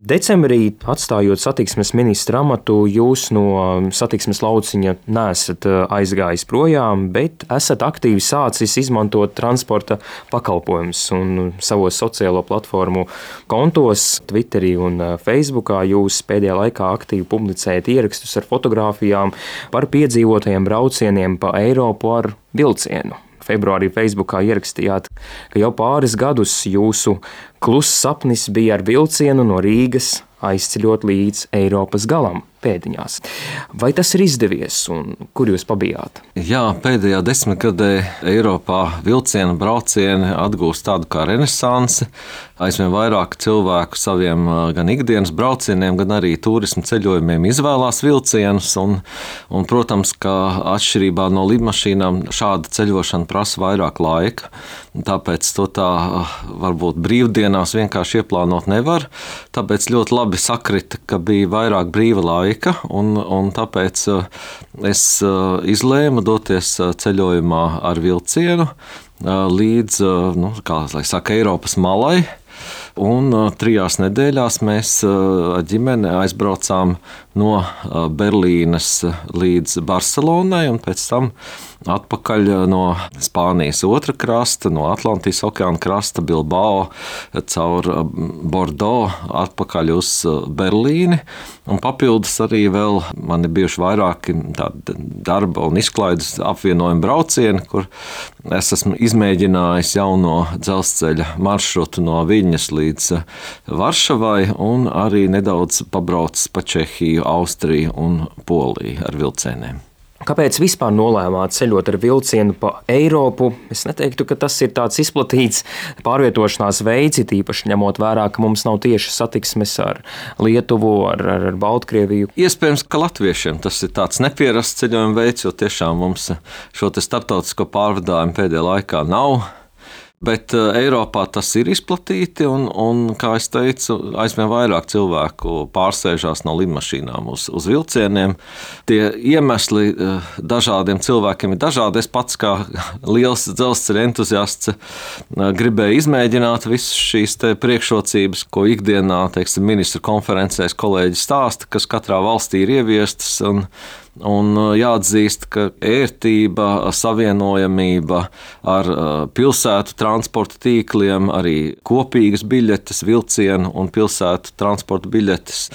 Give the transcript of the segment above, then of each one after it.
Decembrī, atstājot satiksmes ministra amatu, jūs no satiksmes lauciņa neesat aizgājis projām, bet esat aktīvi sācis izmantot transporta pakalpojumus un savos sociālo platformu kontos, Twitterī un Facebookā jūs pēdējā laikā aktīvi publicējat ierakstus ar fotogrāfijām par piedzīvotajiem braucieniem pa Eiropu ar vilcienu. Februārī Facebookā ierakstījāt, ka jau pāris gadus jūsu kluss sapnis bija ar vilcienu no Rīgas aizceļot līdz Eiropas galam pēdiņās. Vai tas ir izdevies un kur jūs pabijāt? Jā, pēdējā desmitgadē Eiropā vilciena braucieni atgūst tādu kā renesansi. Aizvien vairāk cilvēku saviem gan ikdienas braucieniem, gan arī turismu ceļojumiem izvēlās vilcienus. Un, protams, ka atšķirībā no lidmašīnām šāda ceļošana prasa vairāk laika. Tāpēc to tā varbūt brīvdienās vienkārši ieplānot nevar. Tāpēc ļoti labi sakrita, ka bija vairāk brīva laika, un tāpēc es izlēmu doties ceļojumā ar vilcienu līdz, Eiropas malai. Un 3 nedēļās mēs ar ģimeni aizbraucām no Berlīnes līdz Barcelonai un pēc tam atpakaļ no Spānijas otra krasta, no Atlantijas okeāna krasta, Bilbao, caur Bordeaux, atpakaļ uz Berlīni. Un papildus arī vēl man ir bijuši vairāki darba un izklaides apvienojumi braucieni, kur es esmu izmēģinājis jauno dzelzceļa maršrutu no Viļņas līdz Varšavai un arī nedaudz pabraucis pa Čehiju, Austriju un Poliju ar vilcieniem. Kāpēc vispār nolēmāt ceļot ar vilcienu pa Eiropu? Es neteiktu, ka tas ir tāds izplatīts pārvietošanās veids, īpaši ņemot vērā, ka mums nav tieši satiksmes ar Lietuvu, ar Baltkrieviju. Iespējams, ka latviešiem tas ir tāds neparasts ceļojuma veids, jo tiešām mums šo starptautisko pārvadājumu pēdējā laikā nav. Bet Eiropā tas ir izplatīti, un kā es teicu, aizvien vairāk cilvēku pārsēžās no lidmašīnām uz vilcieniem. Tie iemesli dažādiem cilvēkiem ir dažādi. Es pats kā liels dzelzceļa entuziasts gribēju izmēģināt visas šīs priekšrocības, ko ikdienā, ministru konferencēs kolēģi stāsta, kas katrā valstī ir ieviestas. Un jāatzīst, ka ērtība, savienojamība ar pilsētu transporta tīkliem, arī kopīgas biļetes, vilcienu un pilsētu transporta biļetes,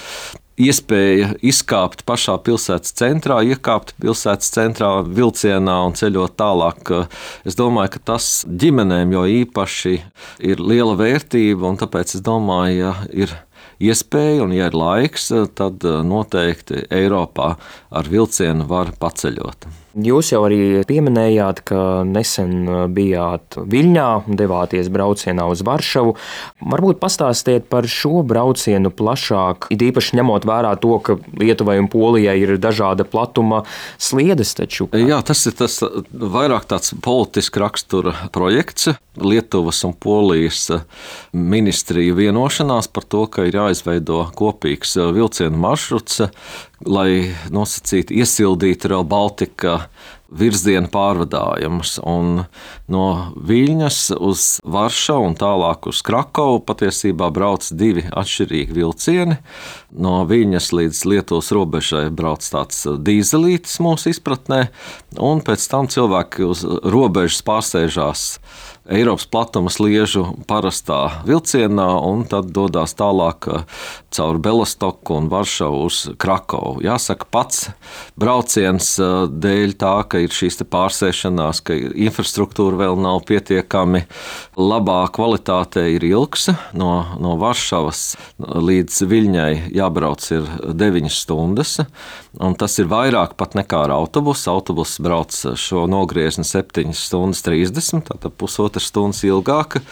iespēja izkāpt pašā pilsētas centrā, iekāpt pilsētas centrā vilcienā un ceļot tālāk. Es domāju, ka tas ģimenēm jo īpaši ir liela vērtība, un tāpēc es domāju, ja ir iespēja un ja ir laiks, tad noteikti Eiropā ar vilcienu var paceļot. Jūs jau arī pieminējāt, ka nesen bijāt Viļņā, devāties braucienā uz Varšavu. Varbūt pastāstiet par šo braucienu plašāk, it īpaši ņemot vērā to, ka Lietuvai un Polijai ir dažāda platuma sliedes taču. Jā, tas ir vairāk tāds politiski rakstura projekts. Lietuvas un Polijas ministriju vienošanās par to, ka ir jāizveido kopīgs vilcienu maršruts, lai nosacītu, iesildītu Rail Baltica virzienu pārvadājumus. Un no Viļņas uz Varšavu un tālāk uz Krakovu patiesībā brauc 2 atšķirīgi vilcieni. No Viļņas līdz Lietuvas robežai brauc tāds dīzelītis mūsu izpratnē, un pēc tam cilvēki uz robežas pārsēžās Eiropas platuma sliežu parastā vilcienā un tad dodās tālāk caur Belostoku un Varšavu uz Krakovu. Jāsaka, pats brauciens dēļ tā, ka ir šīs pārsēšanās, ka infrastruktūra vēl nav pietiekami labā kvalitātē, ir ilgs. No Varšavas līdz Viļņai jābrauc ir 9 stundas, un tas ir vairāk pat nekā ar autobusu. Autobus brauc šo nogriezni 7 stundas 30, tātad pusotras stundas ilgāka.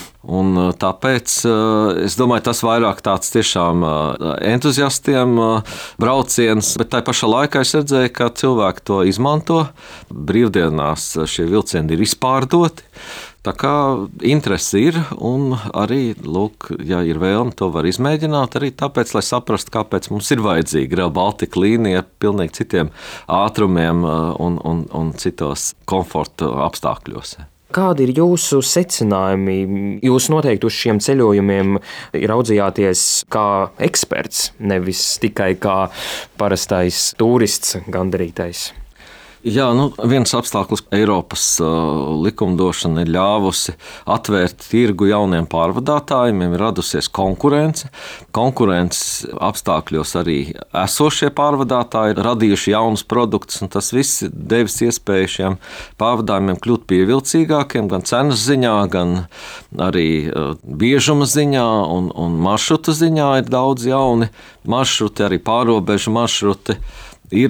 Un tāpēc es domāju, tas vairāk tāds tiešām entuziastiem brauciens, bet tā pašā laikā es redzēju, ka cilvēki to izmanto. Brīvdienās šie vilcieni ir izpārdoti. Tā kā interese ir, un arī, ja ir vēlme, to var izmēģināt arī tāpēc, lai saprastu, kāpēc mums ir vajadzīga Rail Baltica līnija ar pilnīgi citiem ātrumiem un citos komforta apstākļos. Kādi ir jūsu secinājumi? Jūs noteikti uz šiem ceļojumiem raudzījāties kā eksperts, nevis tikai kā parastais turists gandarītais. Jā, viens apstākļus Eiropas likumdošana ir ļāvusi atvērt tirgu jauniem pārvadātājiem, ir radusies konkurence. Konkurences apstākļos arī esošie pārvadātāji ir radījuši jaunus produktus, un tas viss devis iespēju šiem pārvadājumiem kļūt pievilcīgākiem gan cenas ziņā, gan arī biežuma ziņā un maršrutu ziņā ir daudz jauni maršruti, arī pārobežu maršruti. Ir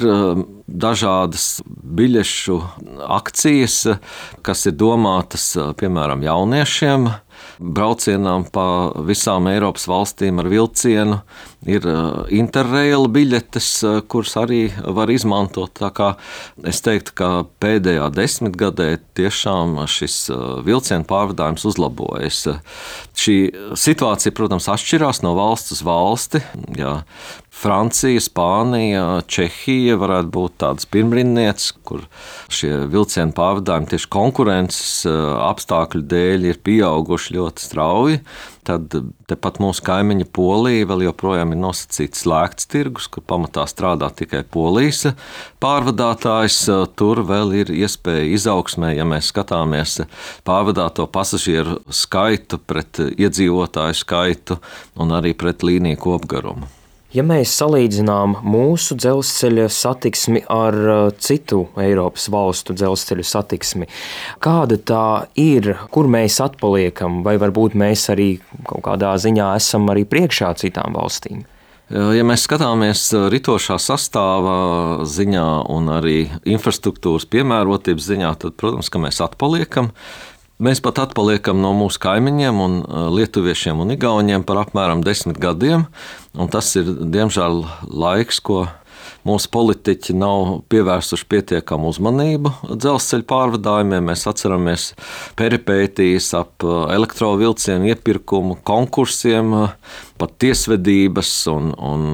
dažādas biļešu akcijas, kas ir domātas piemēram jauniešiem, braucienām pa visām Eiropas valstīm ar vilcienu. Ir interrail biļetes, kuras arī var izmantot. Tā kā es teiktu, ka pēdējā desmitgadē tiešām šis vilcienu pārvadājums uzlabojas. Šī situācija, protams, atšķirās no valsts uz valsti. Jā. Francija, Spānija, Čehija varētu būt tādas pirmrinnieces, kur šie vilcienu pārvadājumi tieši konkurences apstākļu dēļ ir pieauguši ļoti strauji. Tad tepat mūsu kaimiņa Polija vēl joprojām ir nosacīts slēgts tirgus, kur pamatā strādā tikai Polijas pārvadātājs. Tur vēl ir iespēja izaugsmē, ja mēs skatāmies pārvadāto pasažieru skaitu pret iedzīvotāju skaitu un arī pret līniju kopgarumu. Ja mēs salīdzinām mūsu dzelzceļa satiksmi ar citu Eiropas valstu dzelzceļa satiksmi, kāda tā ir, kur mēs atpaliekam, vai varbūt mēs arī kaut kādā ziņā esam arī priekšā citām valstīm? Ja mēs skatāmies ritošā sastāvā ziņā un arī infrastruktūras piemērotības ziņā, tad, protams, ka mēs atpaliekam. Mēs pat atpaliekam no mūsu kaimiņiem, un lietuviešiem un igauņiem par apmēram 10 gadiem. Un tas ir, diemžēl, laiks, ko mūsu politiķi nav pievērsuši pietiekamu uzmanību dzelzceļa pārvadājumiem. Mēs atceramies peripētijas ap elektrovilcienu iepirkumu, konkursiem, pat tiesvedības un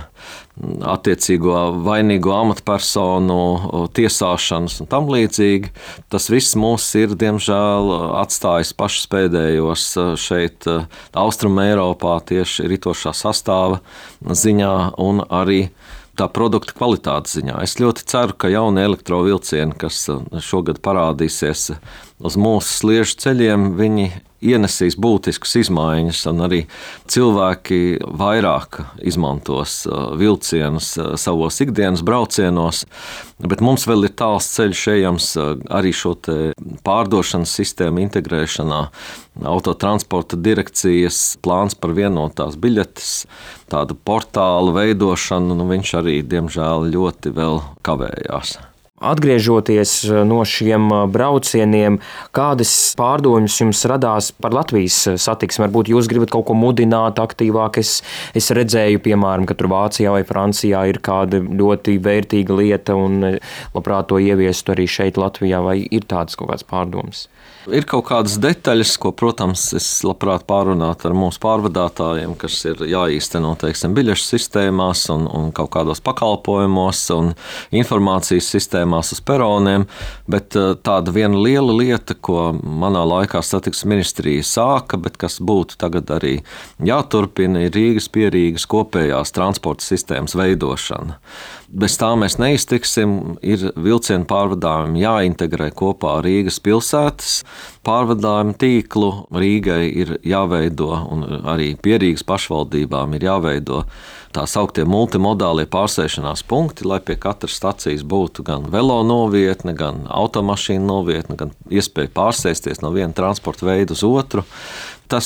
attiecīgo vainīgo amatpersonu tiesāšanas un tam līdzīgi. Tas viss mūs ir, diemžēl, atstājis pašus pēdējos šeit Austruma Eiropā tieši ritošā sastāva ziņā un arī tā produkta kvalitātes ziņā. Es ļoti ceru, ka jaunie elektrovilcieni, kas šogad parādīsies uz mūsu sliežu ceļiem, viņi ienesīs būtiskas izmaiņas, un arī cilvēki vairāk izmantos vilcienus savos ikdienas braucienos. Bet mums vēl ir tāls ceļš ejams arī šo pārdošanas sistēmu integrēšanā. Autotransporta direkcijas plāns par vienotās biļetes, tādu portālu veidošanu, viņš arī, diemžēl, ļoti vēl kavējās. Atgriežoties no šiem braucieniem, kādas pārdomas jums radās par Latvijas satiksmi? Varbūt jūs gribat kaut ko mudināt aktīvāk. Es redzēju, piemēram, ka tur Vācijā vai Francijā ir kāda ļoti vērtīga lieta un labprāt to ieviestu arī šeit Latvijā, vai ir tādas kaut kādas pārdomas? Ir kaut kādas detaļas, ko, protams, es labprāt pārunātu ar mūsu pārvadātājiem, kas ir jāīsteno, teiksim, biļešu sistēmās un kaut kādos pakalpojumos un informācijas sistēmās uz peroniem, bet tāda viena liela lieta, ko manā laikā satiksmes ministrija sāka, bet kas būtu tagad arī jāturpina, ir Rīgas-Pierīgas kopējās transporta sistēmas veidošana. Bez tā mēs neiztiksim, ir vilcienu pārvadājumi jāintegrē kopā ar Rīgas pilsētas pārvadājumu tīklu. Rīgai ir jāveido, un arī Pierīgas pašvaldībām ir jāveido tā sauktie multimodālie pārsēšanās punkti, lai pie katras stacijas būtu gan velo novietne, gan automašīnu novietne, gan iespēja pārsēsties no viena transporta veida uz otru. Tas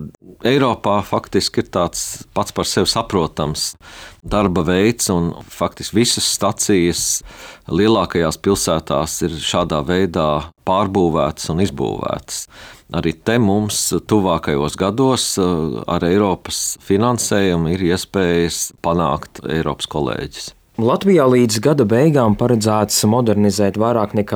Eiropā faktiski ir tāds pats par sevi saprotams darba veids, un faktiski visas stacijas lielākajās pilsētās ir šādā veidā pārbūvētas un izbūvētas. Arī te mums tuvākajos gados ar Eiropas finansējumu ir iespējas panākt Eiropas kolēģis. Latvijā līdz gada beigām paredzēts modernizēt vairāk nekā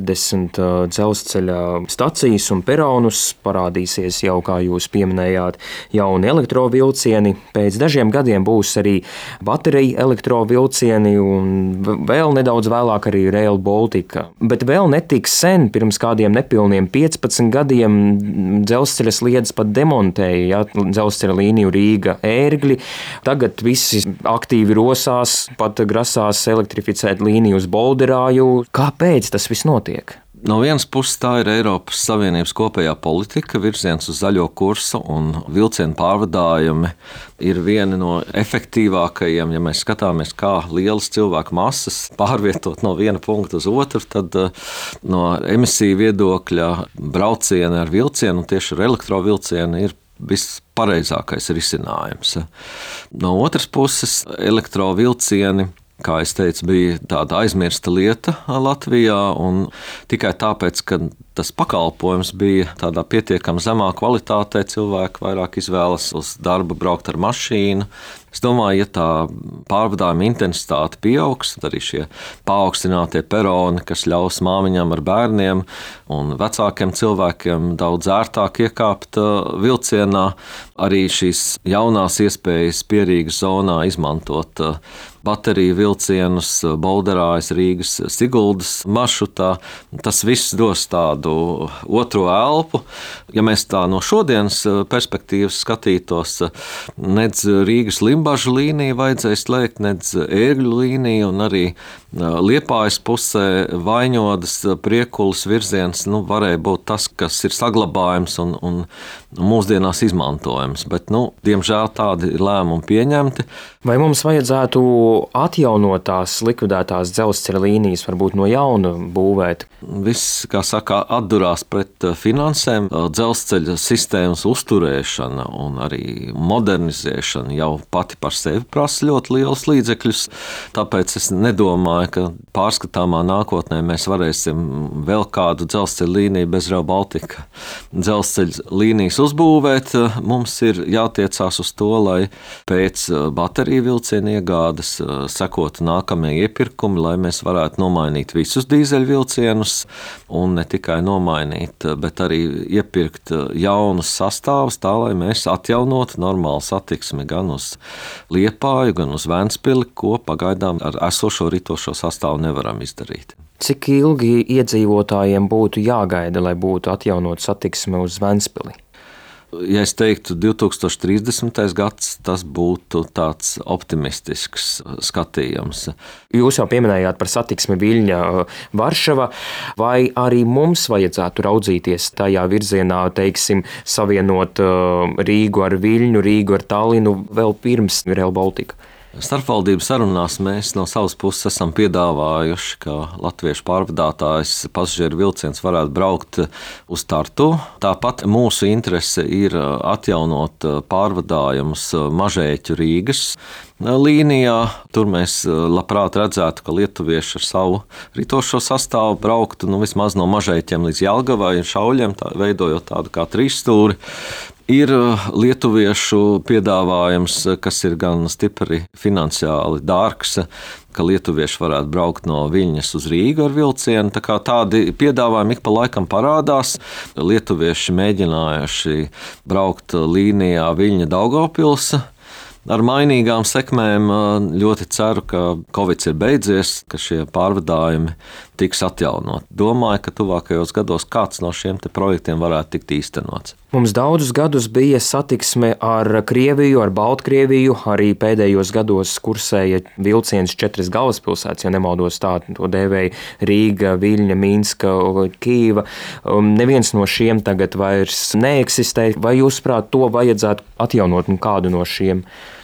40 dzelzceļa stacijas un peronus. Parādīsies jau, kā jūs pieminējāt, jauni elektrovilcieni. Pēc dažiem gadiem būs arī bateriju elektrovilcieni un vēl nedaudz vēlāk arī Rail Baltica. Bet vēl netik sen, pirms kādiem nepilniem 15 gadiem, dzelzceļa sliedes pat demontēja, dzelzceļa līniju Rīga-Ērgļi. Tagad visi aktīvi rosās, pat grasās elektrificēt līniju uz Bolderāju. Kāpēc tas viss notiek? No vienas puses tā ir Eiropas Savienības kopējā politika, virziens uz zaļo kursu, un vilcienu pārvadājumi ir vieni no efektīvākajiem. Ja mēs skatāmies, kā lielas cilvēku masas pārvietot no viena punkta uz otru, tad no emisiju viedokļa braucieni ar vilcienu, un tieši ar elektrovilcienu, ir vispareizākais risinājums. No otras puses, elektrovilcieni, kā es teicu, bija tāda aizmirsta lieta Latvijā, un tikai tāpēc, ka tas pakalpojums bija tādā pietiekami zemā kvalitātē, cilvēki vairāk izvēlas uz darbu braukt ar mašīnu. Es domāju, ja tā pārvadājuma intensitāte pieaugs, tad arī šie paaugstinātie peroni, kas ļaus māmiņām ar bērniem un vecākiem cilvēkiem daudz ērtāk iekāpt vilcienā, arī šīs jaunās iespējas Pierīgas zonā izmantot bateriju vilcienus, Bolderājas, Rīgas, Siguldas maršrutā. Tas viss dos tādu otro elpu. Ja mēs tā no šodienas perspektīvas skatītos, nedz Rīgas Limbažu līniju vajadzēja slēgt, nedz Ērgļu līniju, un arī Liepājas pusē Vaņodas, Priekulas virziens varēja būt tas, kas ir saglabājams un mūsdienās izmantojams. Bet, diemžēl tādi ir lēmumi pieņemti. Vai mums vajadzētu atjaunot tās likvidētās dzelzceļa līnijas, varbūt no jauna būvēt? Viss, kā saka, atdurās pret finansēm. Dzelzceļa sistēmas uzturēšana un arī modernizēšana jau pati par sevi prasa ļoti lielus līdzekļus. Tāpēc es nedomāju, ka pārskatāmā nākotnē mēs varēsim vēl kādu dzelzceļa līniju bez Rail Baltica dzelzceļa līnijas uzbūvēt. Mums ir jātiecās uz to, lai pēc bateriju vilcienu iegādes sekotu nākamie iepirkumi, lai mēs varētu nomainīt visus dīzeļvilcienus un ne tikai nomainīt, bet arī iepirkt jaunus sastāvus, tā lai mēs atjaunotu normālu satiksmi gan uz Liepāju, gan uz Ventspili, ko pagaidām ar esošo ritošo sastāvu nevaram izdarīt. Cik ilgi iedzīvotājiem būtu jāgaida, lai būtu atjaunot satiksme uz Ventspili? Ja es teiktu 2030. gads, tas būtu tāds optimistisks skatījums. Jūs jau pieminējāt par satiksmi Viļņa Varšava, vai arī mums vajadzētu raudzīties tajā virzienā, teiksim, savienot Rīgu ar Viļņu, Rīgu ar Tallinu vēl pirms Rail Baltica? Starpvaldību sarunās mēs no savas puses esam piedāvājuši, ka latviešu pārvadātājs pasažieru vilciens varētu braukt uz Tartu. Tāpat mūsu interese ir atjaunot pārvadājumus Mažeiķu Rīgas līnijā. Tur mēs labprāt redzētu, ka lietuvieši ar savu ritošo sastāvu brauktu vismaz no Mažeiķiem līdz Jelgavai un Šauļiem, veidojot tādu kā trīsstūri. Ir lietuviešu piedāvājums, kas ir gan stipri finansiāli dārgs, ka lietuvieši varētu braukt no Viļņas uz Rīgu ar vilcienu. Tā kā tādi piedāvājumi ik pa laikam parādās. Lietuvieši mēģinājuši braukt līnijā Viļņa-Daugavpils ar mainīgām sekmēm. Ļoti ceru, ka Covid ir beidzies, ka šie pārvadājumi tiks atjaunot. Domāju, ka tuvākajos gados kāds no šiem projektiem varētu tikt īstenots. Mums daudzus gadus bija satiksme ar Krieviju, ar Baltkrieviju. Arī pēdējos gados kursēja vilciens 4 galvaspilsētas, ja nemaldos, tā to dēvēja Rīga, Viļņa, Minska, Kīva. Neviens no šiem tagad vairs neeksistē. Vai jūsuprāt, to vajadzētu atjaunot un kādu no šiem?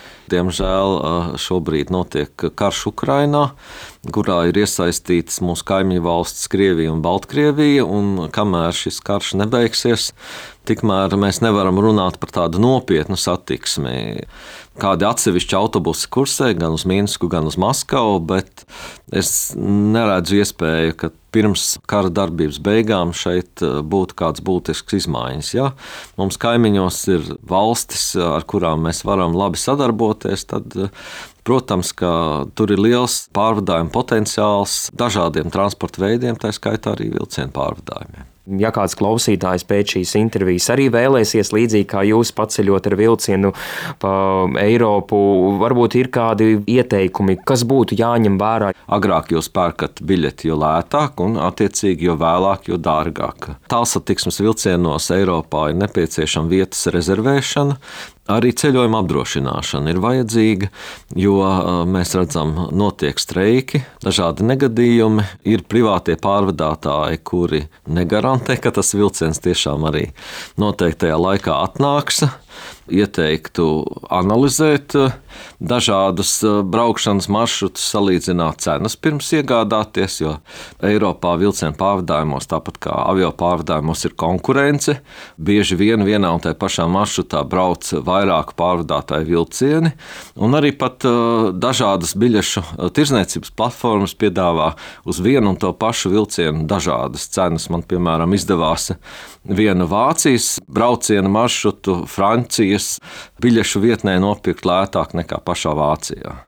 Diemžēl šobrīd notiek karš Ukrainā, kurā ir iesaistītas mūsu kaimiņu valstis Krievija un Baltkrievija, un kamēr šis karš nebeigsies, tikmēr mēs nevaram runāt par tādu nopietnu satiksmi. Kādi atsevišķi autobusi kursē gan uz Minsku, gan uz Maskavu, bet es neredzu iespēju, ka pirms kara darbības beigām šeit būtu kāds būtisks izmaiņas. Ja mums kaimiņos ir valstis, ar kurām mēs varam labi sadarboties, tad, protams, ka tur ir liels pārvadājuma potenciāls dažādiem transporta veidiem, tā skaitā arī vilcienu pārvadājumiem. Ja kāds klausītājs pēc šīs intervijas arī vēlēsies līdzīgi kā jūs paceļot ar vilcienu pa Eiropu, varbūt ir kādi ieteikumi, kas būtu jāņem vērā? Agrāk jūs pērkat biļeti, jo lētāk, un attiecīgi jo vēlāk, jo dārgāk. Tālsatiksmes vilcienos Eiropā ir nepieciešama vietas rezervēšana. Arī ceļojuma apdrošināšana ir vajadzīga, jo mēs redzam, notiek streiki, dažādi negadījumi, ir privātie pārvadātāji, kuri negarantē, ka tas vilciens tiešām arī noteiktajā laikā atnāks. Ieteiktu analizēt dažādus braukšanas maršrutus, salīdzināt cenas pirms iegādāties, jo Eiropā vilcienu pārvadājumos, tāpat kā avio pārvadājumos, ir konkurence. Bieži vien vienā un tajā pašā maršrutā brauc vairāku pārvadātāju vilcieni, un arī pat dažādas biļešu tirdzniecības platformas piedāvā uz vienu un to pašu vilcienu dažādas cenas. Man, piemēram, izdevās vienu Vācijas brauciena maršrutu Francijas biļešu vietnē nopirkt lētāk nekā pašā Vācijā.